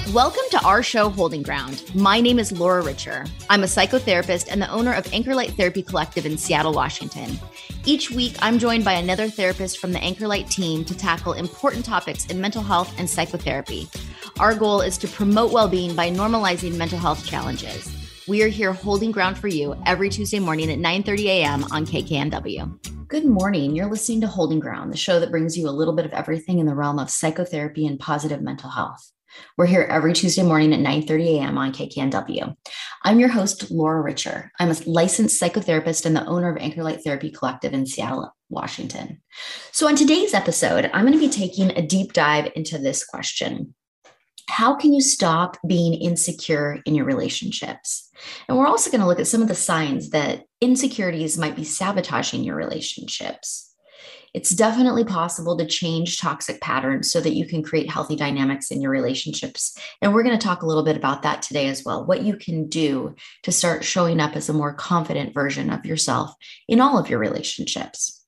Welcome to our show, Holding Ground. My name is Laura Richer. I'm a psychotherapist and the owner of Anchor Light Therapy Collective in Seattle, Washington. Each week, I'm joined by another therapist from the Anchor Light team to tackle important topics in mental health and psychotherapy. Our goal is to promote well-being by normalizing mental health challenges. We are here holding ground for you every Tuesday morning at 9:30 a.m. on KKNW. Good morning. You're listening to Holding Ground, the show that brings you a little bit of everything in the realm of psychotherapy and positive mental health. We're here every Tuesday morning at 9:30 a.m. on KKNW. I'm your host, Laura Richer. I'm a licensed psychotherapist and the owner of Anchor Light Therapy Collective in Seattle, Washington. So on today's episode, I'm going to be taking a deep dive into this question. How can you stop being insecure in your relationships? And we're also going to look at some of the signs that insecurities might be sabotaging your relationships. It's definitely possible to change toxic patterns so that you can create healthy dynamics in your relationships. And we're going to talk a little bit about that today as well, what you can do to start showing up as a more confident version of yourself in all of your relationships.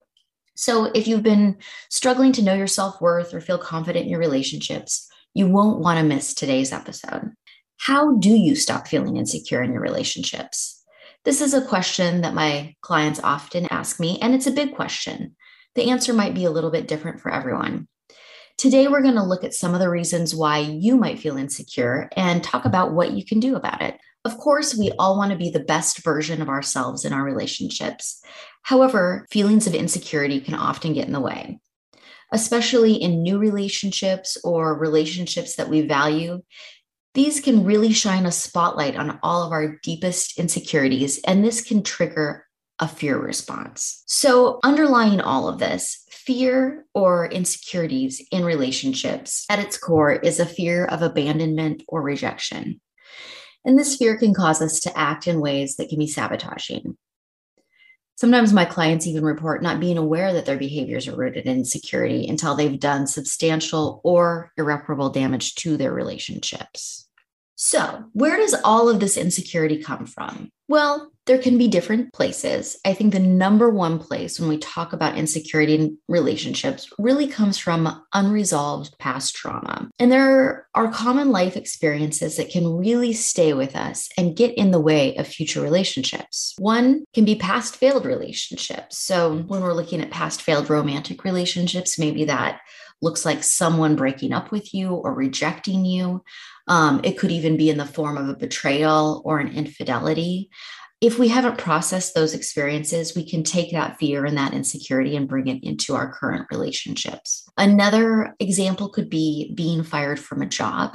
So if you've been struggling to know your self-worth or feel confident in your relationships, you won't want to miss today's episode. How do you stop feeling insecure in your relationships? This is a question that my clients often ask me, and it's a big question. The answer might be a little bit different for everyone. Today, we're going to look at some of the reasons why you might feel insecure and talk about what you can do about it. Of course, we all want to be the best version of ourselves in our relationships. However, feelings of insecurity can often get in the way, especially in new relationships or relationships that we value. These can really shine a spotlight on all of our deepest insecurities, and this can trigger a fear response. So underlying all of this, fear or insecurities in relationships at its core is a fear of abandonment or rejection. And this fear can cause us to act in ways that can be sabotaging. Sometimes my clients even report not being aware that their behaviors are rooted in insecurity until they've done substantial or irreparable damage to their relationships. So, where does all of this insecurity come from? Well, there can be different places. I think the number one place when we talk about insecurity in relationships really comes from unresolved past trauma. And there are common life experiences that can really stay with us and get in the way of future relationships. One can be past failed relationships. So when we're looking at past failed romantic relationships, maybe that looks like someone breaking up with you or rejecting you. It could even be in the form of a betrayal or an infidelity. If we haven't processed those experiences, we can take that fear and that insecurity and bring it into our current relationships. Another example could be being fired from a job,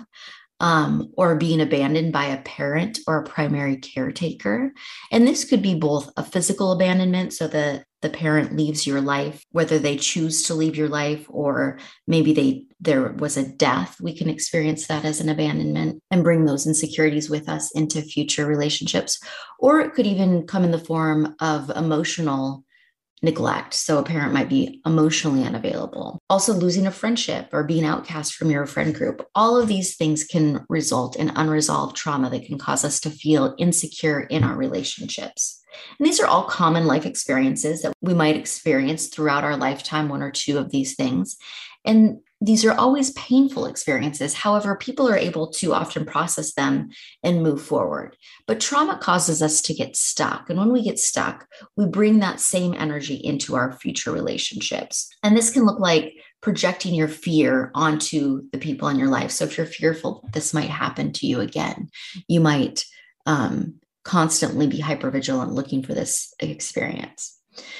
or being abandoned by a parent or a primary caretaker. And this could be both a physical abandonment, so the parent leaves your life, whether they choose to leave your life or maybe there was a death. We can experience that as an abandonment and bring those insecurities with us into future relationships. Or it could even come in the form of emotional neglect. So a parent might be emotionally unavailable. Also losing a friendship or being outcast from your friend group. All of these things can result in unresolved trauma that can cause us to feel insecure in our relationships. And these are all common life experiences that we might experience throughout our lifetime, one or two of these things. And these are always painful experiences. However, people are able to often process them and move forward. But trauma causes us to get stuck. And when we get stuck, we bring that same energy into our future relationships. And this can look like projecting your fear onto the people in your life. So if you're fearful this might happen to you again, you might constantly be hypervigilant looking for this experience.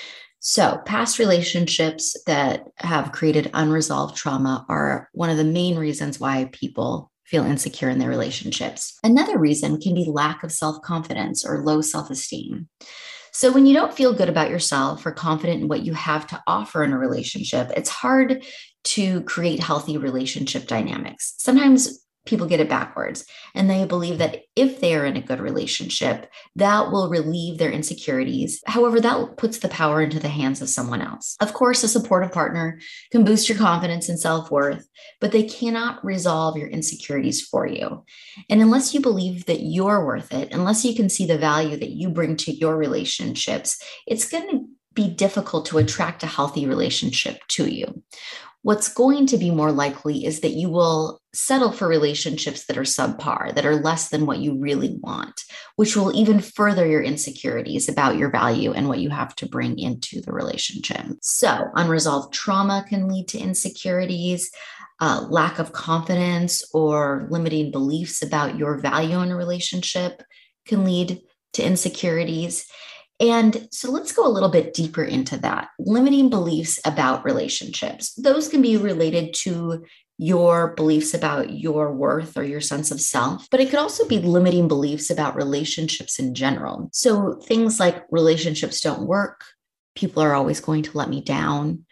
So past relationships that have created unresolved trauma are one of the main reasons why people feel insecure in their relationships. Another reason can be lack of self-confidence or low self-esteem. So when you don't feel good about yourself or confident in what you have to offer in a relationship, it's hard to create healthy relationship dynamics. Sometimes people get it backwards and they believe that if they are in a good relationship, that will relieve their insecurities. However, that puts the power into the hands of someone else. Of course, a supportive partner can boost your confidence and self-worth, but they cannot resolve your insecurities for you. And unless you believe that you're worth it, unless you can see the value that you bring to your relationships, it's going to be difficult to attract a healthy relationship to you. what's going to be more likely is that you will settle for relationships that are subpar, that are less than what you really want, which will even further your insecurities about your value and what you have to bring into the relationship. So, unresolved trauma can lead to insecurities. Lack of confidence or limiting beliefs about your value in a relationship can lead to insecurities. And so let's go a little bit deeper into that. Limiting beliefs about relationships. Those can be related to your beliefs about your worth or your sense of self, but it could also be limiting beliefs about relationships in general. So things like relationships don't work, people are always going to let me down.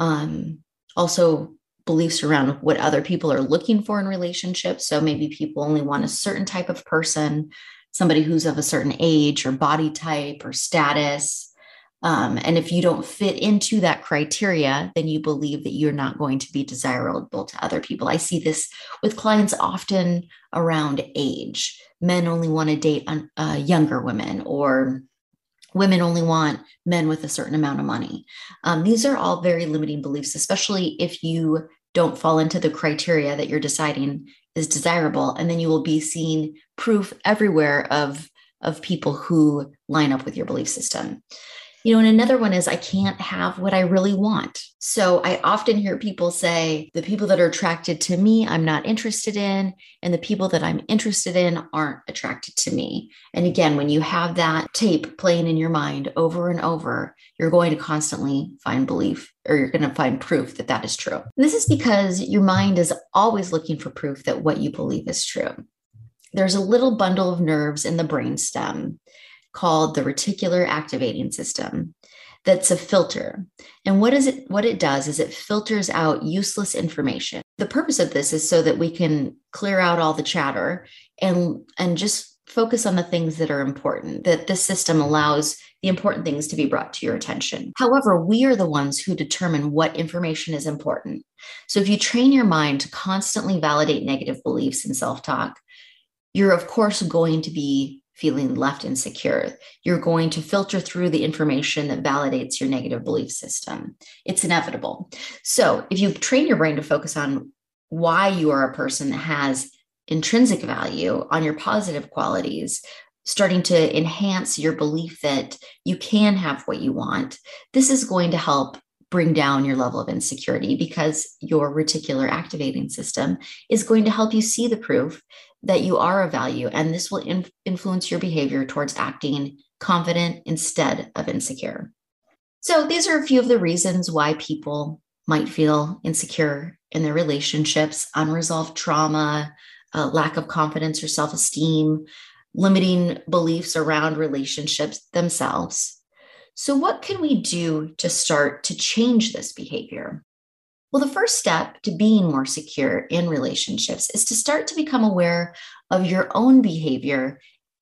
Also, beliefs around what other people are looking for in relationships. So maybe people only want a certain type of person, somebody who's of a certain age or body type or status. And if you don't fit into that criteria, then you believe that you're not going to be desirable to other people. I see this with clients often around age. Men only want to date younger women, or women only want men with a certain amount of money. These are all very limiting beliefs, especially if you don't fall into the criteria that you're deciding is desirable. And then you will be seeing proof everywhere of people who line up with your belief system. And another one is I can't have what I really want. So I often hear people say, the people that are attracted to me, I'm not interested in, and the people that I'm interested in aren't attracted to me. And again, when you have that tape playing in your mind over and over, you're going to constantly find belief, or you're going to find proof that that is true. And this is because your mind is always looking for proof that what you believe is true. There's a little bundle of nerves in the brainstem called the reticular activating system that's a filter. And what it does is it filters out useless information. The purpose of this is so that we can clear out all the chatter and just focus on the things that are important, that this system allows the important things to be brought to your attention. However, we are the ones who determine what information is important. So if you train your mind to constantly validate negative beliefs and self-talk, you're of course going to be feeling left insecure. You're going to filter through the information that validates your negative belief system. It's inevitable. So if you train your brain to focus on why you are a person that has intrinsic value, on your positive qualities, starting to enhance your belief that you can have what you want, this is going to help bring down your level of insecurity, because your reticular activating system is going to help you see the proof that you are of value. And this will influence your behavior towards acting confident instead of insecure. So these are a few of the reasons why people might feel insecure in their relationships: unresolved trauma, lack of confidence or self-esteem, limiting beliefs around relationships themselves. So what can we do to start to change this behavior? Well, the first step to being more secure in relationships is to start to become aware of your own behavior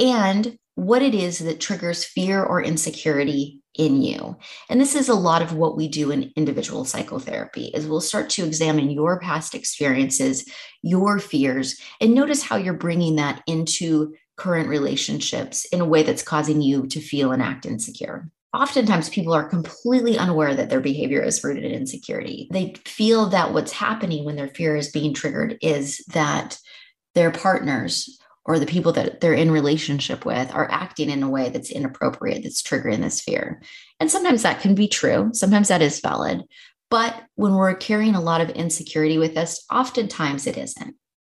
and what it is that triggers fear or insecurity in you. And this is a lot of what we do in individual psychotherapy, is we'll start to examine your past experiences, your fears, and notice how you're bringing that into current relationships in a way that's causing you to feel and act insecure. Oftentimes, people are completely unaware that their behavior is rooted in insecurity. They feel that what's happening when their fear is being triggered is that their partners or the people that they're in relationship with are acting in a way that's inappropriate, that's triggering this fear. And sometimes that can be true. Sometimes that is valid. But when we're carrying a lot of insecurity with us, oftentimes it isn't.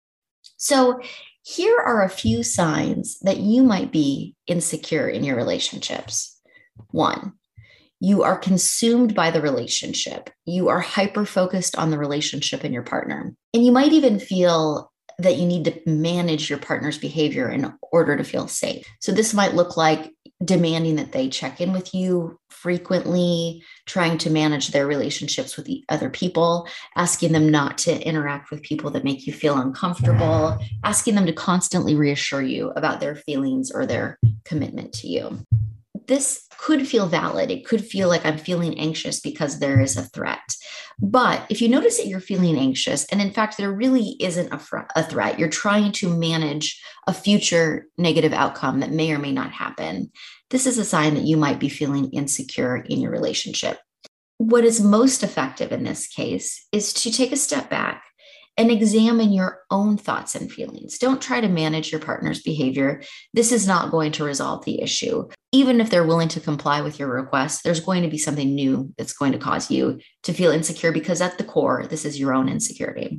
So here are a few signs that you might be insecure in your relationships. 1, you are consumed by the relationship. You are hyper-focused on the relationship and your partner. And you might even feel that you need to manage your partner's behavior in order to feel safe. So this might look like demanding that they check in with you frequently, trying to manage their relationships with the other people, asking them not to interact with people that make you feel uncomfortable, asking them to constantly reassure you about their feelings or their commitment to you. This could feel valid. It could feel like I'm feeling anxious because there is a threat. But if you notice that you're feeling anxious, and in fact, there really isn't a threat, you're trying to manage a future negative outcome that may or may not happen, this is a sign that you might be feeling insecure in your relationship. What is most effective in this case is to take a step back and examine your own thoughts and feelings. Don't try to manage your partner's behavior. This is not going to resolve the issue. Even if they're willing to comply with your request, there's going to be something new that's going to cause you to feel insecure because at the core, this is your own insecurity.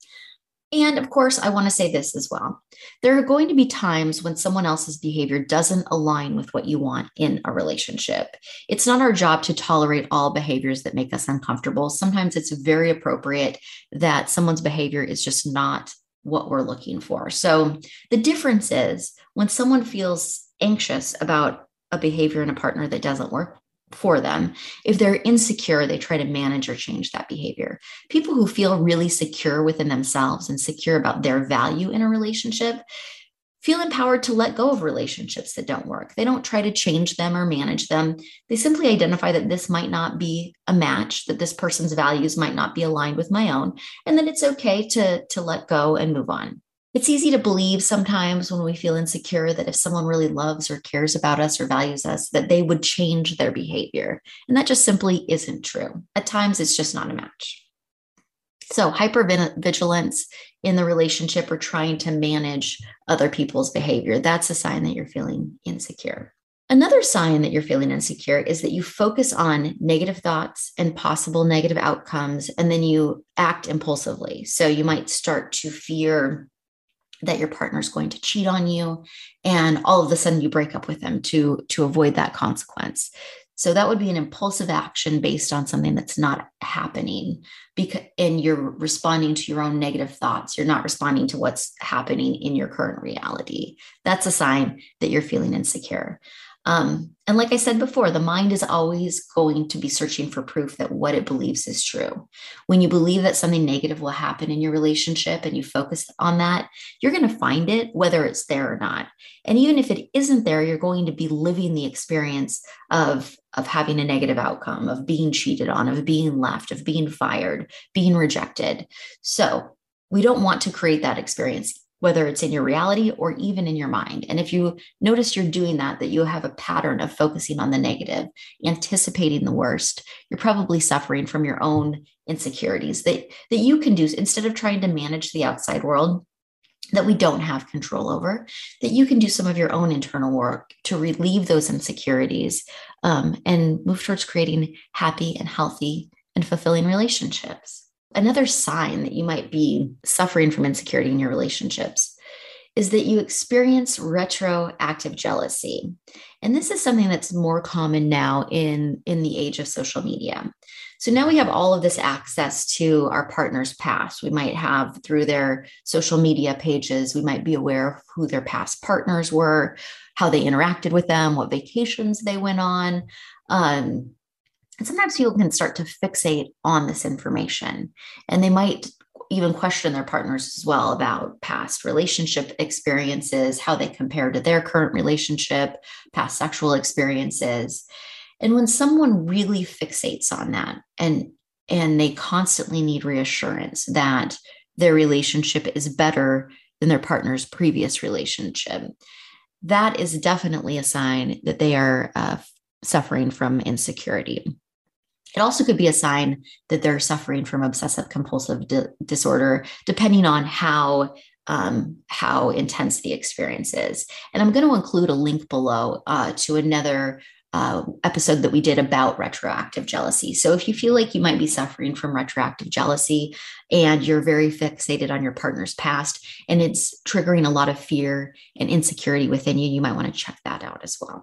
And of course, I want to say this as well. There are going to be times when someone else's behavior doesn't align with what you want in a relationship. It's not our job to tolerate all behaviors that make us uncomfortable. Sometimes it's very appropriate that someone's behavior is just not what we're looking for. So the difference is when someone feels anxious about a behavior in a partner that doesn't work for them, if they're insecure, they try to manage or change that behavior. People who feel really secure within themselves and secure about their value in a relationship feel empowered to let go of relationships that don't work. They don't try to change them or manage them. They simply identify that this might not be a match, that this person's values might not be aligned with my own, and that it's okay to let go and move on. It's easy to believe sometimes when we feel insecure that if someone really loves or cares about us or values us, that they would change their behavior. And that just simply isn't true. At times, it's just not a match. So hypervigilance in the relationship or trying to manage other people's behavior, that's a sign that you're feeling insecure. Another sign that you're feeling insecure is that you focus on negative thoughts and possible negative outcomes, and then you act impulsively. So you might start to fear that your partner is going to cheat on you, and all of a sudden you break up with them to avoid that consequence. So that would be an impulsive action based on something that's not happening, and you're responding to your own negative thoughts. You're not responding to what's happening in your current reality. That's a sign that you're feeling insecure. And like I said before, the mind is always going to be searching for proof that what it believes is true. When you believe that something negative will happen in your relationship and you focus on that, you're going to find it, whether it's there or not. And even if it isn't there, you're going to be living the experience of having a negative outcome, of being cheated on, of being left, of being fired, being rejected. So we don't want to create that experience, whether it's in your reality or even in your mind. And if you notice you're doing that you have a pattern of focusing on the negative, anticipating the worst, you're probably suffering from your own insecurities that you can do instead of trying to manage the outside world that we don't have control over, that you can do some of your own internal work to relieve those insecurities and move towards creating happy and healthy and fulfilling relationships. Another sign that you might be suffering from insecurity in your relationships is that you experience retroactive jealousy. And this is something that's more common now in the age of social media. So now we have all of this access to our partner's past. We might have through their social media pages, we might be aware of who their past partners were, how they interacted with them, what vacations they went on. And sometimes people can start to fixate on this information, and they might even question their partners as well about past relationship experiences, how they compare to their current relationship, past sexual experiences. And when someone really fixates on that and they constantly need reassurance that their relationship is better than their partner's previous relationship, that is definitely a sign that they are suffering from insecurity. It also could be a sign that they're suffering from obsessive compulsive disorder, depending on how intense the experience is. And I'm going to include a link below to another episode that we did about retroactive jealousy. So if you feel like you might be suffering from retroactive jealousy and you're very fixated on your partner's past and it's triggering a lot of fear and insecurity within you, you might want to check that out as well.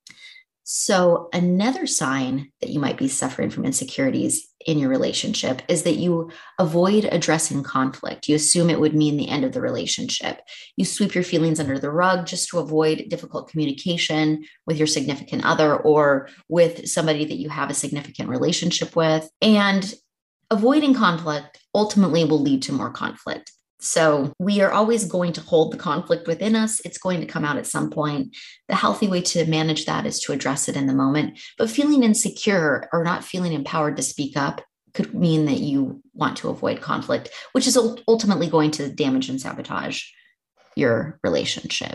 So another sign that you might be suffering from insecurities in your relationship is that you avoid addressing conflict. You assume it would mean the end of the relationship. You sweep your feelings under the rug just to avoid difficult communication with your significant other or with somebody that you have a significant relationship with. And avoiding conflict ultimately will lead to more conflict. So we are always going to hold the conflict within us. It's going to come out at some point. The healthy way to manage that is to address it in the moment. But feeling insecure or not feeling empowered to speak up could mean that you want to avoid conflict, which is ultimately going to damage and sabotage your relationship.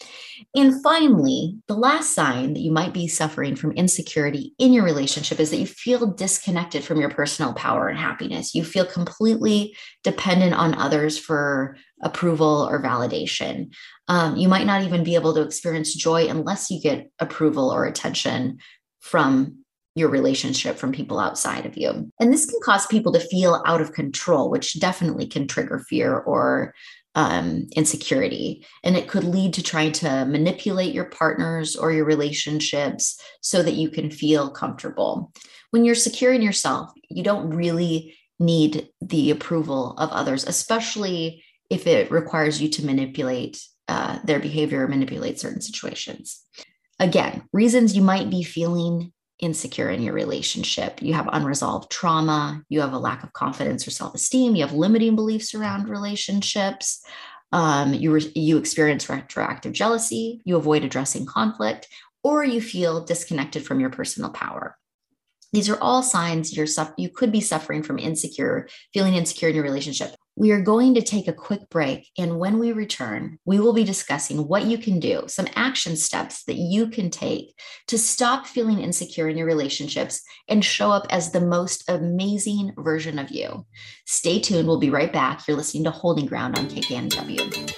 And finally, the last sign that you might be suffering from insecurity in your relationship is that you feel disconnected from your personal power and happiness. You feel completely dependent on others for approval or validation. You might not even be able to experience joy unless you get approval or attention from your relationship from people outside of you. And this can cause people to feel out of control, which definitely can trigger fear or insecurity. And it could lead to trying to manipulate your partners or your relationships so that you can feel comfortable. When you're secure in yourself, you don't really need the approval of others, especially if it requires you to manipulate their behavior or manipulate certain situations. Again, reasons you might be feeling insecure in your relationship. You have unresolved trauma, you have a lack of confidence or self-esteem, you have limiting beliefs around relationships, you experience retroactive jealousy, you avoid addressing conflict, or you feel disconnected from your personal power. These are all signs you could be suffering from feeling insecure in your relationship. We are going to take a quick break. And when we return, we will be discussing what you can do, some action steps that you can take to stop feeling insecure in your relationships and show up as the most amazing version of you. Stay tuned. We'll be right back. You're listening to Holding Ground on KKNW.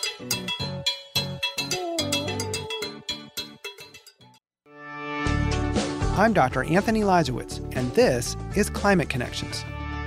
I'm Dr. Anthony Lazowitz, and this is Climate Connections.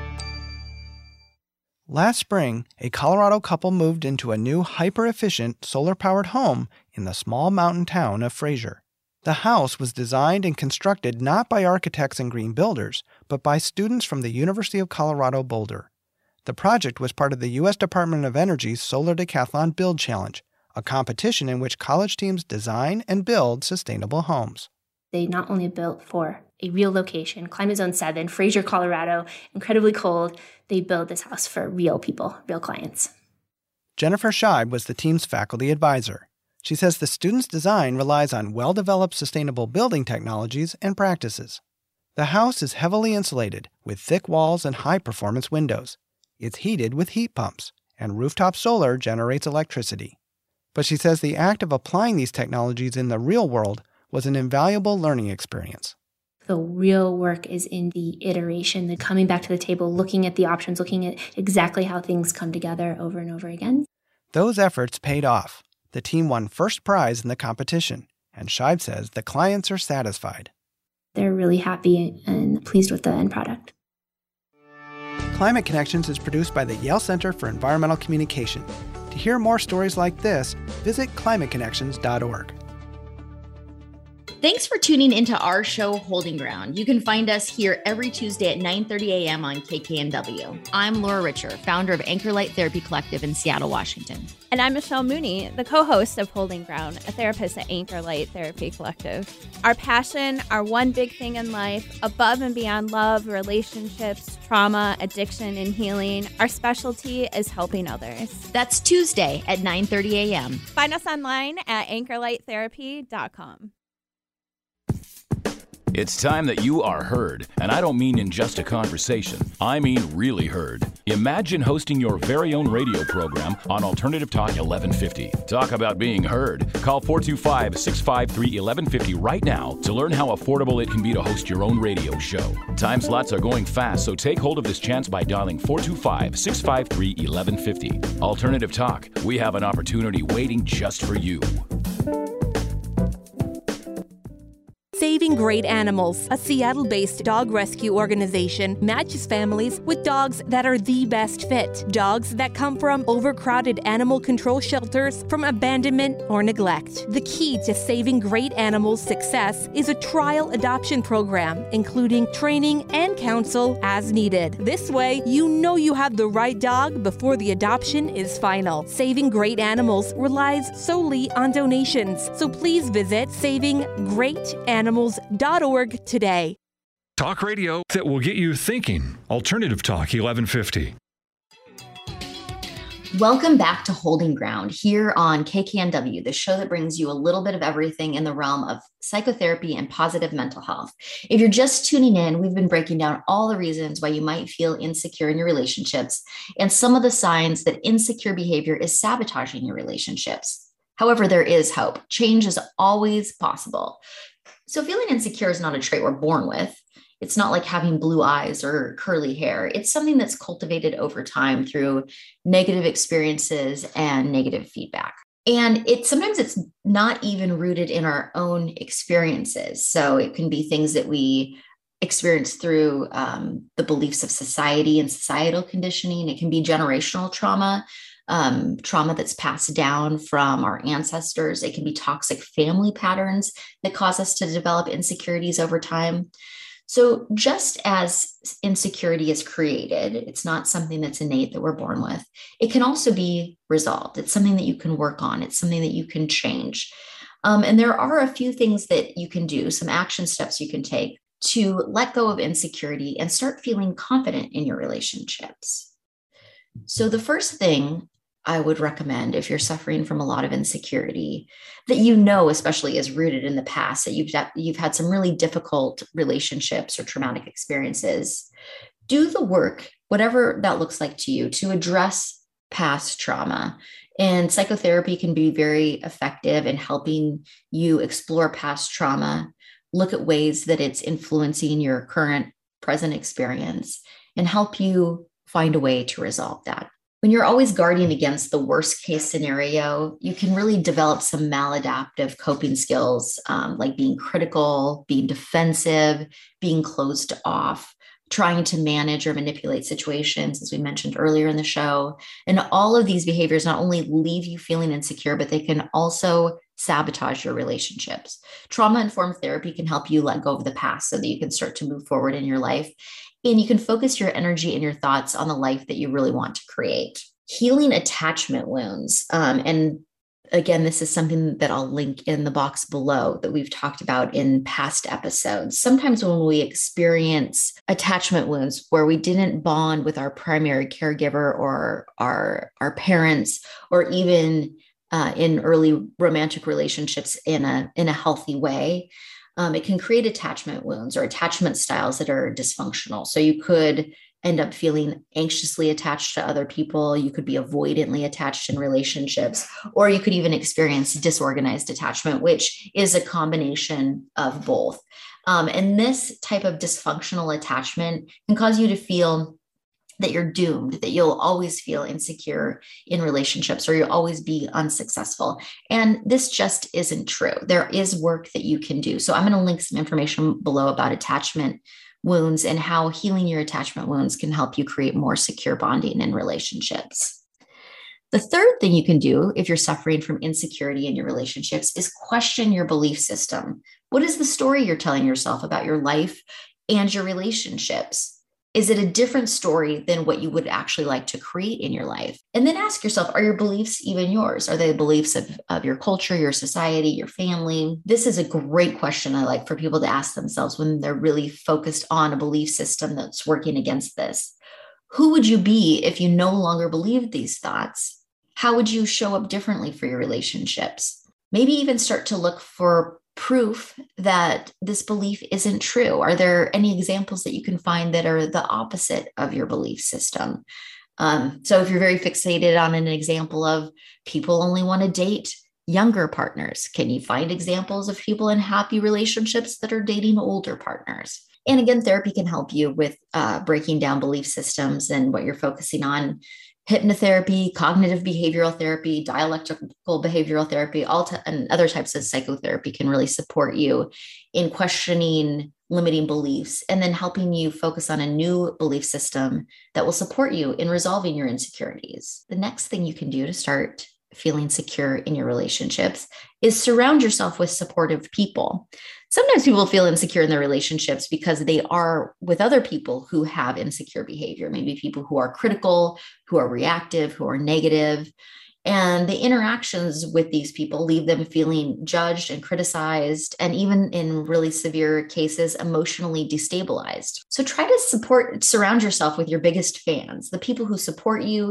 Last spring, a Colorado couple moved into a new hyper-efficient solar-powered home in the small mountain town of Fraser. The house was designed and constructed not by architects and green builders, but by students from the University of Colorado Boulder. The project was part of the U.S. Department of Energy's Solar Decathlon Build Challenge, a competition in which college teams design and build sustainable homes. They not only built for a real location, Climate Zone 7, Fraser, Colorado, incredibly cold. They built this house for real people, real clients. Jennifer Scheib was the team's faculty advisor. She says the students' design relies on well-developed sustainable building technologies and practices. The house is heavily insulated with thick walls and high-performance windows. It's heated with heat pumps, and rooftop solar generates electricity. But she says the act of applying these technologies in the real world was an invaluable learning experience. The real work is in the iteration, the coming back to the table, looking at the options, looking at exactly how things come together over and over again. Those efforts paid off. The team won first prize in the competition, and Scheib says the clients are satisfied. They're really happy and pleased with the end product. Climate Connections is produced by the Yale Center for Environmental Communication. To hear more stories like this, visit climateconnections.org. Thanks for tuning into our show, Holding Ground. You can find us here every Tuesday at 9:30 a.m. on KKNW. I'm Laura Richer, founder of Anchor Light Therapy Collective in Seattle, Washington. And I'm Michelle Mooney, the co-host of Holding Ground, a therapist at Anchor Light Therapy Collective. Our passion, our one big thing in life, above and beyond love, relationships, trauma, addiction, and healing, our specialty is helping others. That's Tuesday at 9:30 a.m. Find us online at anchorlighttherapy.com. It's time that you are heard, and I don't mean in just a conversation. I mean really heard. Imagine hosting your very own radio program on Alternative Talk 1150. Talk about being heard. Call 425-653-1150 right now to learn how affordable it can be to host your own radio show. Time slots are going fast, so take hold of this chance by dialing 425-653-1150. Alternative Talk, we have an opportunity waiting just for you. Saving Great Animals, a Seattle-based dog rescue organization, matches families with dogs that are the best fit. Dogs that come from overcrowded animal control shelters, from abandonment or neglect. The key to Saving Great Animals' success is a trial adoption program, including training and counsel as needed. This way, you know you have the right dog before the adoption is final. Saving Great Animals relies solely on donations, so please visit savinggreatanimals.org today. Talk radio that will get you thinking. Alternative Talk 1150. Welcome back to Holding Ground here on KKNW, the show that brings you a little bit of everything in the realm of psychotherapy and positive mental health. If you're just tuning in, we've been breaking down all the reasons why you might feel insecure in your relationships and some of the signs that insecure behavior is sabotaging your relationships. However, there is hope. Change is always possible. So feeling insecure is not a trait we're born with. It's not like having blue eyes or curly hair. It's something that's cultivated over time through negative experiences and negative feedback. And sometimes it's not even rooted in our own experiences. So it can be things that we experience through the beliefs of society and societal conditioning. It can be generational trauma, trauma that's passed down from our ancestors. It can be toxic family patterns that cause us to develop insecurities over time. So just as insecurity is created, it's not something that's innate that we're born with. It can also be resolved. It's something that you can work on. It's something that you can change. And there are a few things that you can do, some action steps you can take to let go of insecurity and start feeling confident in your relationships. So the first thing I would recommend, if you're suffering from a lot of insecurity that especially is rooted in the past, that you've had some really difficult relationships or traumatic experiences, do the work, whatever that looks like to you, to address past trauma. And psychotherapy can be very effective in helping you explore past trauma, look at ways that it's influencing your current present experience, and help you find a way to resolve that. When you're always guarding against the worst case scenario, you can really develop some maladaptive coping skills, like being critical, being defensive, being closed off, trying to manage or manipulate situations, as we mentioned earlier in the show. And all of these behaviors not only leave you feeling insecure, but they can also sabotage your relationships. Trauma-informed therapy can help you let go of the past so that you can start to move forward in your life. And you can focus your energy and your thoughts on the life that you really want to create. Healing attachment wounds. And again, this is something that I'll link in the box below that we've talked about in past episodes. Sometimes when we experience attachment wounds where we didn't bond with our primary caregiver or our parents, or even in early romantic relationships in a healthy way, it can create attachment wounds or attachment styles that are dysfunctional. So you could end up feeling anxiously attached to other people. You could be avoidantly attached in relationships, or you could even experience disorganized attachment, which is a combination of both. And this type of dysfunctional attachment can cause you to feel that you're doomed, that you'll always feel insecure in relationships, or you'll always be unsuccessful. And this just isn't true. There is work that you can do. So I'm going to link some information below about attachment wounds and how healing your attachment wounds can help you create more secure bonding in relationships. The third thing you can do if you're suffering from insecurity in your relationships is question your belief system. What is the story you're telling yourself about your life and your relationships? Is it a different story than what you would actually like to create in your life? And then ask yourself, are your beliefs even yours? Are they the beliefs of your culture, your society, your family? This is a great question I like for people to ask themselves when they're really focused on a belief system that's working against this. Who would you be if you no longer believed these thoughts? How would you show up differently for your relationships? Maybe even start to look for proof that this belief isn't true. Are there any examples that you can find that are the opposite of your belief system? So if you're very fixated on an example of people only want to date younger partners, can you find examples of people in happy relationships that are dating older partners? And again, therapy can help you with breaking down belief systems and what you're focusing on. Hypnotherapy, cognitive behavioral therapy, dialectical behavioral therapy, and other types of psychotherapy can really support you in questioning limiting beliefs and then helping you focus on a new belief system that will support you in resolving your insecurities. The next thing you can do to start feeling secure in your relationships is surround yourself with supportive people. Sometimes people feel insecure in their relationships because they are with other people who have insecure behavior, maybe people who are critical, who are reactive, who are negative. And the interactions with these people leave them feeling judged and criticized, and even in really severe cases, emotionally destabilized. So try to surround yourself with your biggest fans, the people who support you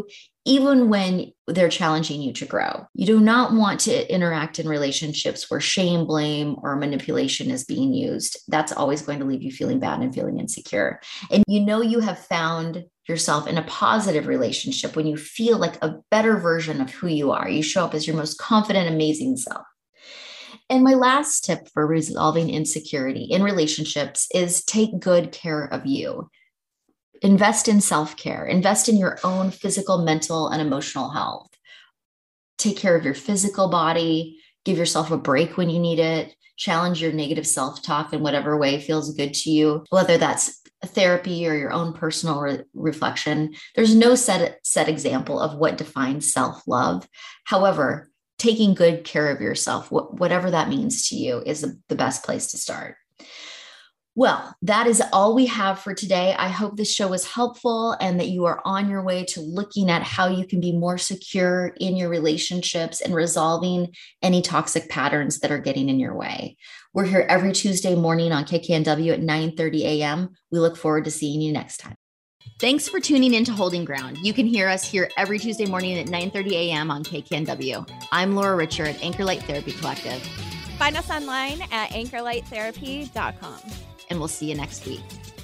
even when they're challenging you to grow. You do not want to interact in relationships where shame, blame, or manipulation is being used. That's always going to leave you feeling bad and feeling insecure. And you have found yourself in a positive relationship when you feel like a better version of who you are. You show up as your most confident, amazing self. And my last tip for resolving insecurity in relationships is take good care of you. Invest in self-care, invest in your own physical, mental, and emotional health. Take care of your physical body, give yourself a break when you need it, challenge your negative self-talk in whatever way feels good to you, whether that's therapy or your own personal reflection. There's no set example of what defines self-love. However, taking good care of yourself, whatever that means to you, is the best place to start. Well, that is all we have for today. I hope this show was helpful and that you are on your way to looking at how you can be more secure in your relationships and resolving any toxic patterns that are getting in your way. We're here every Tuesday morning on KKNW at 9:30 a.m. We look forward to seeing you next time. Thanks for tuning in to Holding Ground. You can hear us here every Tuesday morning at 9:30 a.m. on KKNW. I'm Laura Richer at Anchor Light Therapy Collective. Find us online at anchorlighttherapy.com. And we'll see you next week.